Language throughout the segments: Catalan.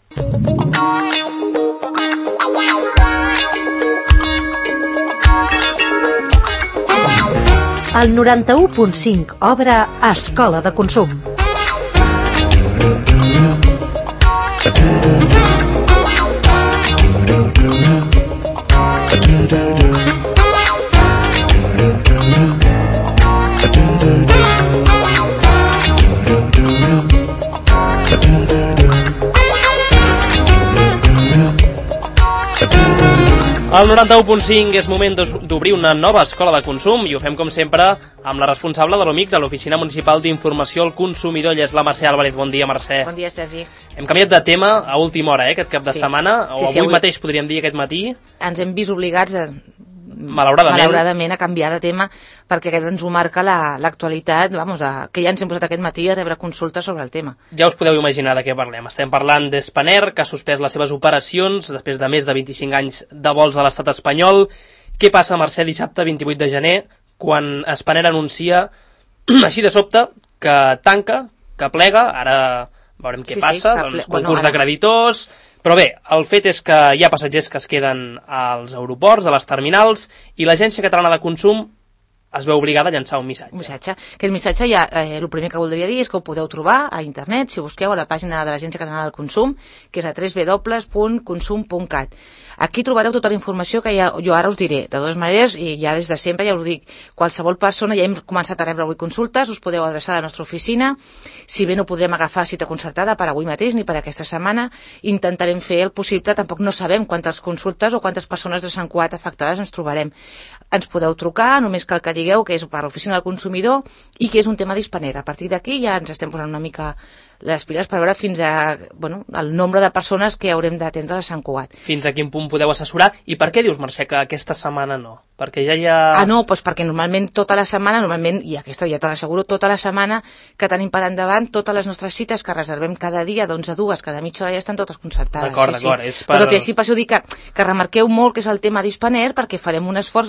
El 91.5 obre Escola de Consum. Al 91.5 és moment d'obrir una nova escola de consum i ho fem com sempre amb la responsable de l'OMIC de l'Oficina Municipal d'Informació al Consumidor, ella és la Mercè Álvarez. Bon dia, Mercè. Bon dia, Sergi. Hem canviat de tema a última hora, aquest cap de setmana, o avui mateix podríem dir aquest matí. Ens hem vist obligats malauradament a canviar de tema perquè aquest ens ho marca l'actualitat, que ja ens hem posat aquest matí a rebre consultes sobre el tema. Ja us podeu imaginar de què parlem. Estem parlant d'Spanair, que ha suspès les seves operacions després de més de 25 anys de vols a l'estat espanyol. Què passa, Mercè, dissabte 28 de gener, quan Spanair anuncia així de sobte que tanca, que plega, ara veurem què passa, concurs de creditors. Però bé, el fet és que hi ha passatgers que es queden als aeroports, a les terminals, i l'Agència Catalana de Consum es veu obligada a llançar un missatge. Aquest missatge ja, el primer que voldria dir és que ho podeu trobar a internet, si busqueu a la pàgina de l'Agència Catalana del Consum, que és a www.consum.cat. Aquí trobareu tota la informació que jo ara us diré. De totes maneres, i ja des de sempre, ja us dic, qualsevol persona, ja hem començat a rebre avui consultes, us podeu adreçar a la nostra oficina. Si bé no podrem agafar cita concertada per avui mateix ni per aquesta setmana, intentarem fer el possible. Tampoc no sabem quantes consultes o quantes persones de Sant Cugat afectades ens trobarem. Ens podeu trucar, només cal que digueu que és per l'oficina del consumidor i que és un tema d'Spanair. A partir d'aquí ja ens estem posant una mica les piles per veure fins a el nombre de persones que haurem d'atendre de Sant Cugat. Fins a quin punt podeu assessorar? I per què dius, Mercè, que aquesta setmana no? Perquè ja hi ha... Doncs perquè normalment tota la setmana, i aquesta ja te l'asseguro, tota la setmana que tenim per endavant, totes les nostres cites que reservem cada dia, d'11 a 2, cada mitja hora ja estan totes concertades. D'acord. Però tot i així, per això dic que remarqueu molt que és el tema d'Spanair, perquè farem un esforç,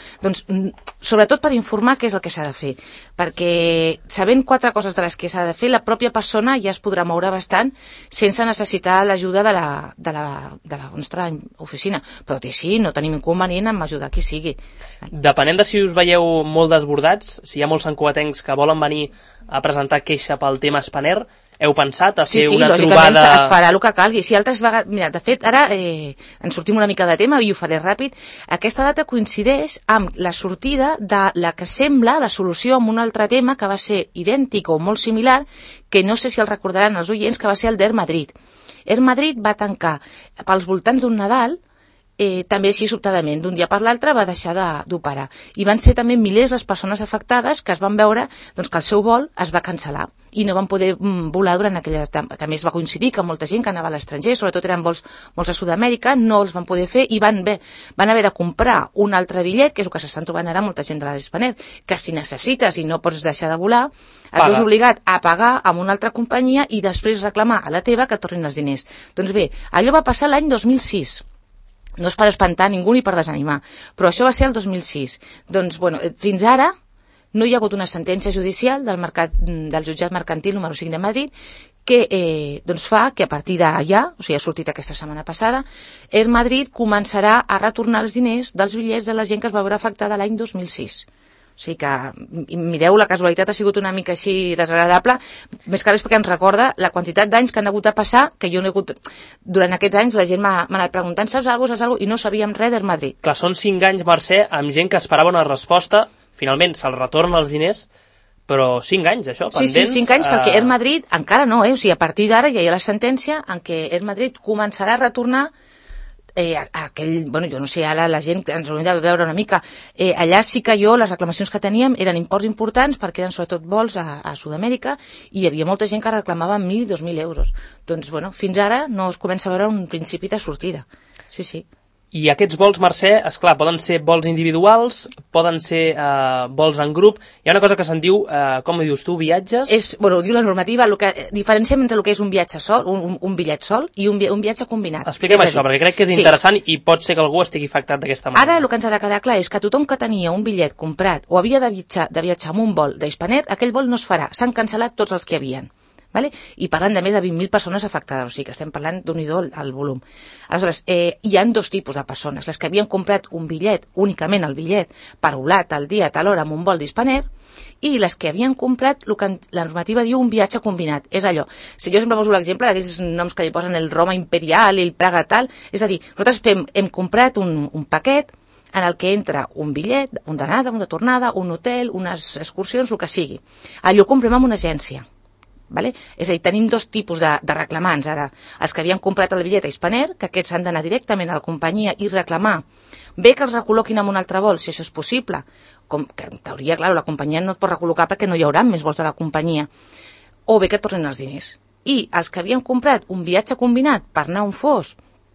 sobretot per informar què és el que s'ha de fer. Perquè sabent 4 coses de les que s'ha de fer, la pròpia persona ja es podrà moure bastant sense necessitar l'ajuda de la nostra oficina. Però sí, no tenim inconvenient en ajudar qui sigui. Depenent de si us veieu molt desbordats, si hi ha molts santcugatencs que volen venir a presentar queixa pel tema Spanair, heu pensat a fer una trobada... Sí, es farà el que calgui. Si altres vegades... Mira, de fet, ara ens sortim una mica de tema i ho faré ràpid. Aquesta data coincideix amb la sortida de la que sembla la solució amb un altre tema que va ser idèntic o molt similar, que no sé si el recordaran els oients, que va ser el d'Air Madrid. Air Madrid va tancar pels voltants d'un Nadal, també així sobtadament, d'un dia per l'altre va deixar d'operar. I van ser també milers les persones afectades que es van veure que el seu vol es va cancel·lar i no van poder volar durant aquella... que a més va coincidir que molta gent que anava a l'estranger, sobretot eren vols molts a Sud-amèrica, no els van poder fer i van haver de comprar un altre bitllet, que és el que s'estan trobant ara molta gent de l'Spanair, que si necessites i no pots deixar de volar, et veus obligat a pagar amb una altra companyia i després reclamar a la teva que tornin els diners. Doncs bé, allò va passar l'any 2006. No és per espantar ningú ni per desanimar, però això va ser el 2006. Doncs, fins ara no hi ha hagut una sentència judicial del jutjat mercantil número 5 de Madrid que fa que a partir d'allà, o sigui, ha sortit aquesta setmana passada, Air Madrid començarà a retornar els diners dels bitllets de la gent que es va veure afectada l'any 2006. O sigui que, mireu, la casualitat ha sigut una mica així desagradable, més que res perquè ens recorda la quantitat d'anys que han hagut de passar, que jo no he hagut... Durant aquests anys la gent m'ha anat preguntant, saps alguna cosa? I no sabíem res del Madrid. Clar, són 5 anys, Mercè, amb gent que esperava una resposta, finalment se'ls retornen els diners, però 5 anys, això, pendents... Sí, 5 anys, perquè Air Madrid encara no, o sigui, a partir d'ara ja hi ha la sentència en què Air Madrid començarà a retornar jo no sé, ara la gent ens hauria de veure una mica, allà sí que les reclamacions que teníem eren imports importants perquè eren sobretot vols a Sud-amèrica i hi havia molta gent que reclamava 1.000 i 2.000 euros. Doncs, fins ara no es comença a veure un principi de sortida. Sí. I aquests vols, Mercè, esclar, poden ser vols individuals, poden ser vols en grup. Hi ha una cosa que se'n diu, com ho dius tu, viatges? Ho diu la normativa, diferenciem entre el que és un viatge sol, un bitllet sol, i un viatge combinat. Explica'm això, perquè crec que és interessant i pot ser que algú estigui afectat d'aquesta manera. Ara el que ens ha de quedar clar és que tothom que tenia un bitllet comprat o havia de viatjar amb un vol d'Spanair, aquell vol no es farà, s'han cancel·lat tots els que hi havien. Vale? I parlen de més de 20.000 persones afectades, o sigui que estem parlant d'un idò al volum. Aleshores, hi ha dos tipus de persones, les que havien comprat un bitllet, únicament el bitllet, per volar tal dia, tal hora, amb un vol d'Spanair, i les que havien comprat el que la normativa diu un viatge combinat. És allò, si jo sempre poso l'exemple d'aquells noms que li posen el Roma Imperial i el Praga tal, és a dir, nosaltres hem comprat un paquet en el que entra un bitllet, un d'anada, un de tornada, un hotel, unes excursions, el que sigui. Allò ho comprem amb una agència. Vale? És a dir, tenim dos tipus de reclamants ara. Els que havien comprat el bitllet a Spanair, que aquests han d'anar directament a la companyia i reclamar. Bé que els recol·loquin en un altre vol, si això és possible. Com que en teoria, clar, la companyia no et pot recol·locar perquè no hi haurà més vols de la companyia. O bé que tornin els diners. I els que havien comprat un viatge combinat per anar on fos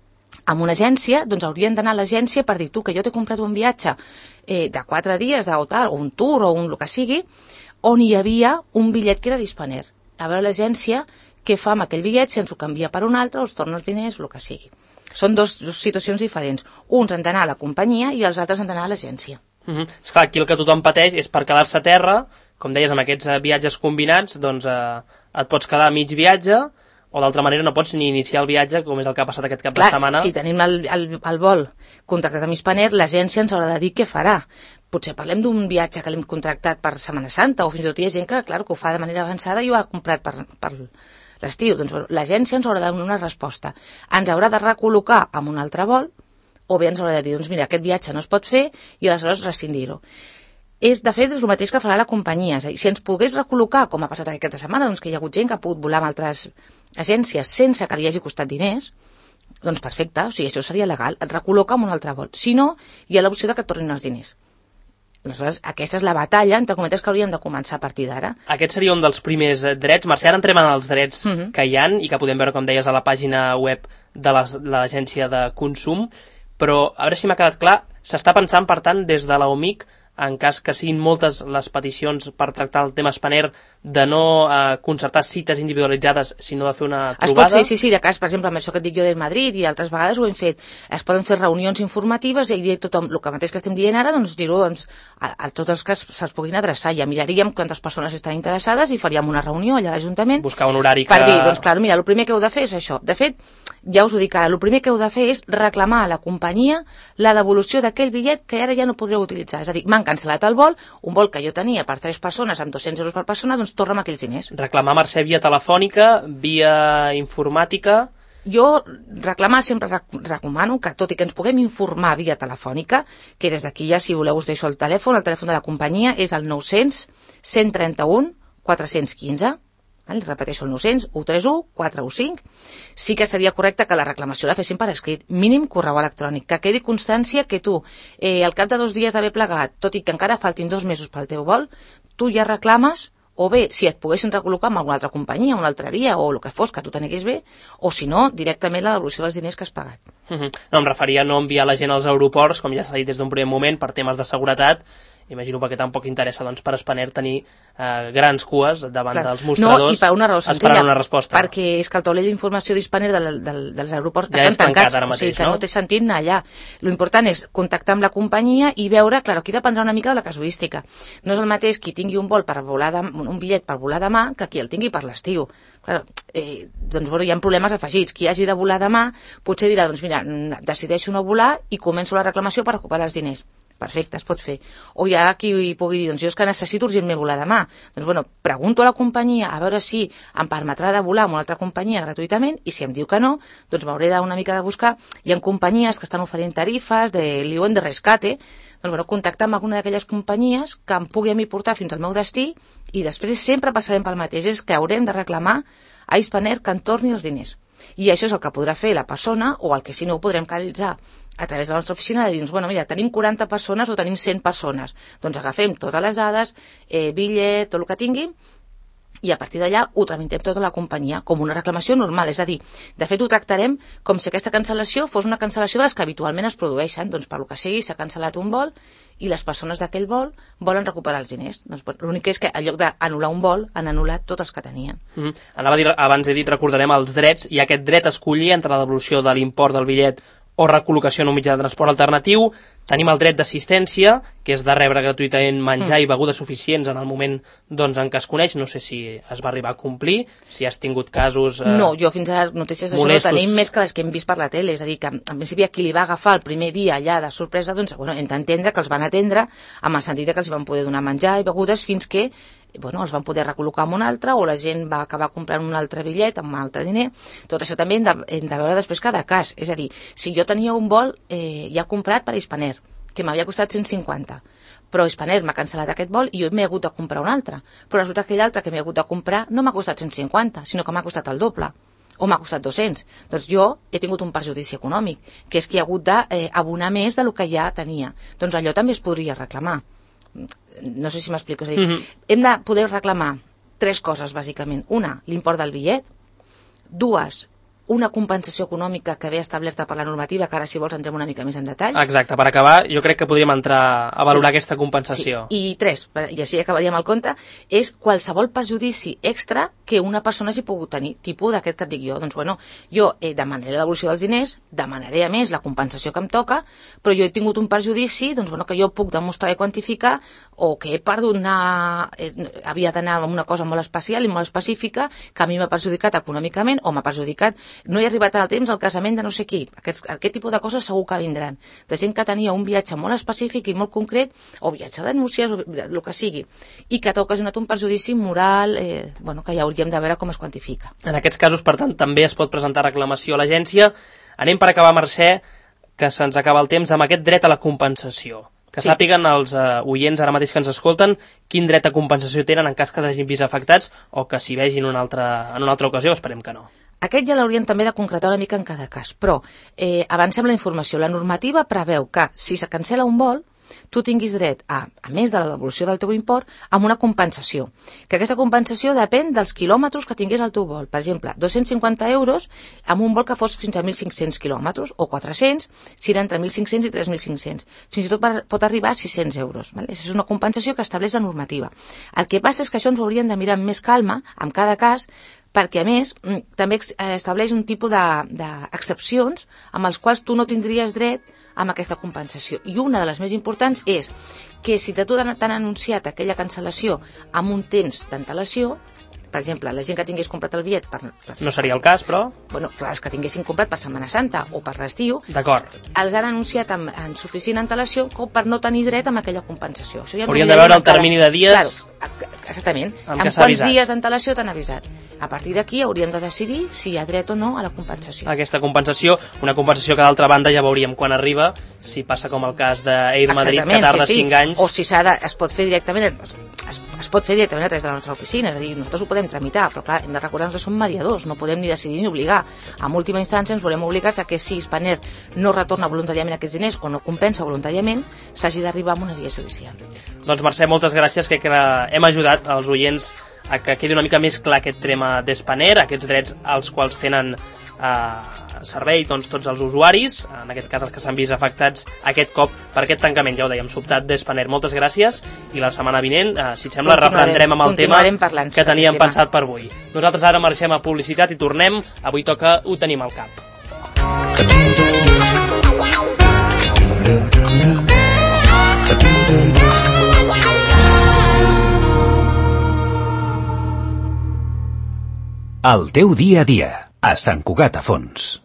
amb una agència, doncs haurien d'anar a l'agència per dir tu que jo t'he comprat un viatge de 4 dies, o un tour o el que sigui, on hi havia un bitllet que era d'Spanair. A veure l'agència què fa amb aquell bitllet, si ens ho canvia per un altre o els torna els diners, el que sigui. Són dues situacions diferents. Uns han d'anar a la companyia i els altres han d'anar a l'agència. Esclar, aquí el que tothom pateix és per quedar-se a terra, com deies, amb aquests viatges combinats, doncs et pots quedar a mig viatge, o d'altra manera no pots ni iniciar el viatge, com és el que ha passat aquest cap de setmana. Si tenim el vol contractat amb Spanair, l'agència ens haurà de dir què farà. Potser parlem d'un viatge que l'hem contractat per Setmana Santa, o fins i tot hi ha gent que, clar, que ho fa de manera avançada i ho ha comprat per l'estiu. Doncs l'agència ens haurà de donar una resposta. Ens haurà de recol·locar amb un altre vol, o bé ens haurà de dir, doncs mira, aquest viatge no es pot fer, i aleshores rescindir-ho. De fet, és el mateix que farà la companyia. És a dir, si ens pogués recol·locar, com ha passat aquesta setmana, doncs que hi ha hagut gent que ha pogut volar amb altres agències sense que li hagi costat diners, doncs perfecte, o sigui, això seria legal, et recol·loca amb un altre vol. Si no, hi ha l'opció de que et tornin els diners. Aleshores, aquesta és la batalla, entre cometes, que hauríem de començar a partir d'ara. Aquest seria un dels primers drets. Mercè, ara entrem en els drets que hi ha i que podem veure, com deies, a la pàgina web de l'Agència de Consum, però a veure si m'ha quedat clar, s'està pensant, per tant, des de la OMIC, en cas que siguin moltes les peticions per tractar el tema Spanair, de no concertar cites individualitzades, sinó de fer una trobada. Es pot fer, sí, de cas, per exemple, amb això que et dic jo de Madrid, i altres vegades ho hem fet. Es poden fer reunions informatives i dir tothom, el que mateix que estem dient ara, doncs dir-ho a tots els que se'ls puguin adreçar. Ja miraríem quantes persones estan interessades i faríem una reunió allà a l'Ajuntament. Buscar un horari per dir, doncs clar, mira, el primer que heu de fer és això. De fet, ja us ho dic ara, el primer que heu de fer és reclamar a la companyia la devolució d'aquell bitllet que ara ja no podreu utilitzar. És a dir, m'han cancel·lat el vol, un vol que jo tenia per 3 persones amb 200 euros per persona, doncs torna'm aquells diners. Reclamar, Mercè, via telefònica, via informàtica... Jo reclamar sempre recomano que, tot i que ens puguem informar via telefònica, que des d'aquí ja, si voleu, us deixo el telèfon de la companyia és el 900 131 415, repeteixo, el 900 131 415. Sí que seria correcte que la reclamació la fessin per escrit, mínim correu electrònic, que quedi constància que tu, al cap de 2 dies d'haver plegat, tot i que encara faltin 2 mesos pel teu vol, tu ja reclames, o bé, si et poguessin recol·locar amb alguna altra companyia un altre dia, o el que fos, que tu t'anegués bé, o si no, directament la devolució dels diners que has pagat. No, em referia a no enviar la gent als aeroports, com ja s'ha dit des d'un primer moment, per temes de seguretat. Imagino perquè tampoc interessa, doncs, per Spanair tenir grans cues davant dels mostradors. No, i per una raó senzilla, esperant una resposta. Perquè és que el taulell d'informació d'Spanair dels aeroports ja estan tancats, ara mateix, o sigui que no té sentit anar allà. L'important és contactar amb la companyia i veure, clar, aquí dependrà una mica de la casuística. No és el mateix qui tingui un vol per volar un bitllet per volar demà que qui el tingui per l'estiu. Doncs bueno, hi ha problemes afegits. Qui hagi de volar demà potser dirà, doncs mira, decideixo no volar i començo la reclamació per recuperar els diners. Perfecte, es pot fer. O hi ha qui pugui dir, doncs jo és que necessito urgentment volar demà. Doncs bueno, pregunto a la companyia a veure si em permetrà de volar amb una altra companyia gratuïtament, i si em diu que no, doncs m'hauré una mica de buscar. Hi ha companyies que estan oferint tarifes li diuen de rescate, doncs bueno, contactar amb alguna d'aquelles companyies que em pugui a mi portar fins al meu destí, i després sempre passarem pel mateix, és que haurem de reclamar a Spanair que en torni els diners. I això és el que podrà fer la persona, o el que si no ho podrem canalitzar a través de la nostra oficina, de dir, bueno, mira, tenim 40 persones o tenim 100 persones, doncs agafem totes les dades, bitllet, tot el que tingui, i a partir d'allà ho tramitem tota la companyia com una reclamació normal, és a dir, de fet ho tractarem com si aquesta cancel·lació fos una cancel·lació de les que habitualment es produeixen, doncs per lo que sigui s'ha cancel·lat un vol i les persones d'aquell vol volen recuperar els diners. Doncs l'únic és que en lloc d'anul·lar un vol han anul·lat tots els que tenien. Anava a dir, abans he dit, recordarem els drets, i aquest dret a escollir entre la devolució de l'import del bitllet o recol·locació en un mitjà de transport alternatiu. Tenim el dret d'assistència, que és de rebre gratuïtament menjar i begudes suficients en el moment doncs, en què es coneix. No sé si es va arribar a complir, si has tingut casos No, jo fins ara notícies d'això no tenim més que les que hem vist per la tele. És a dir, que en principi a qui li va agafar el primer dia allà de sorpresa, doncs hem d'entendre que els van atendre amb el sentit que els van poder donar menjar i begudes fins que els van poder recol·locar amb un altre, o la gent va acabar comprant un altre bitllet amb un altre diner. Tot això també hem de veure després cada cas. És a dir, si jo tenia un vol ja comprat per Spanair, que m'havia costat 150, però Spanair m'ha cancel·lat aquest vol i jo m'he hagut de comprar un altre. Però resulta que l'altre que m'he hagut de comprar no m'ha costat 150, sinó que m'ha costat el doble, o m'ha costat 200. Doncs jo he tingut un perjudici econòmic, que és que he hagut d'abonar més del que ja tenia. Doncs allò també es podria reclamar. No sé si m'explico. És a dir, hem de poder reclamar 3 coses, bàsicament. Una, l'import del bitllet. 2, una compensació econòmica que ve establerta per la normativa, que ara, si vols, entrem una mica més en detall. Exacte, per acabar, jo crec que podríem entrar a valorar aquesta compensació. Sí. I 3, i així acabaríem el compte, és qualsevol perjudici extra que una persona hagi pogut tenir, tipus d'aquest que et dic jo. Doncs, jo demanaré la devolució dels diners, demanaré a més la compensació que em toca, però jo he tingut un perjudici, que jo puc demostrar i quantificar, o que he perdut havia d'anar amb una cosa molt especial i molt específica, que a mi m'ha perjudicat econòmicament, o m'ha perjudicat, no he arribat al temps al casament de no sé qui. Aquest tipus de coses segur que vindran. De gent que tenia un viatge molt específic i molt concret, o viatge de núcies, o el que sigui, i que t'ha ocasionat un perjudici moral, que ja hauríem de veure com es quantifica. En aquests casos, per tant, també es pot presentar reclamació a l'agència. Anem per acabar, Mercè, que se'ns acaba el temps, amb aquest dret a la compensació. Que sàpiguen els oients ara mateix que ens escolten quin dret a compensació tenen en cas que s'hagin vist afectats o que s'hi vegin en una altra ocasió, esperem que no. Aquest ja l'haurien també de concretar una mica en cada cas, però avancem la informació. La normativa preveu que si se cancel·la un vol, tu tinguis dret a més de la devolució del teu import, amb una compensació. Que aquesta compensació depèn dels quilòmetres que tingués el teu vol. Per exemple, 250 euros amb un vol que fos fins a 1.500 quilòmetres, o 400, si era entre 1.500 i 3.500. Fins i tot pot arribar a 600 euros. Vale? Això és una compensació que estableix la normativa. El que passa és que això ens ho hauríem de mirar amb més calma, en cada cas, perquè, a més, també estableix un tipus d'excepcions amb els quals tu no tindries dret amb aquesta compensació. I una de les més importants és que si t'han anunciat aquella cancel·lació amb un temps d'antelació, per exemple, la gent que tingués comprat el bitllet no seria el cas, però... Però els que tinguessin comprat per Setmana Santa o per l'estiu, d'acord, els han anunciat en suficient antelació com per no tenir dret amb aquella compensació. Hauríem de veure el termini de dies... Claro, exactament. Amb quants dies d'antelació t'han avisat. A partir d'aquí hauríem de decidir si hi ha dret o no a la compensació. Aquesta compensació, una compensació que d'altra banda ja veuríem quan arriba, si passa com el cas d'Air Madrid, que tarda 5 anys... O si es pot fer directament... Es pot fer directament a través de la nostra oficina, és a dir, nosaltres ho podem tramitar, però clar, hem de recordar-nos que som mediadors, no podem ni decidir ni obligar. En última instància ens volem obligats a que si Spanair no retorna voluntàriament aquests diners o no compensa voluntàriament, s'hagi d'arribar a una via judicial. Doncs Mercè, moltes gràcies, crec que hem ajudat als oients a que quedi una mica més clar aquest tema d'Spanair, aquests drets als quals tenen servei tots els usuaris, en aquest cas els que s'han vist afectats aquest cop per aquest tancament, ja ho dèiem, sobtat d'Spanair. Moltes gràcies, i la setmana vinent, si et sembla, reprendrem amb el tema que teníem pensat per avui. Nosaltres ara marxem a publicitat i tornem. Avui toca Ho tenim al cap. El teu dia a dia, a Sant Cugat a Fons.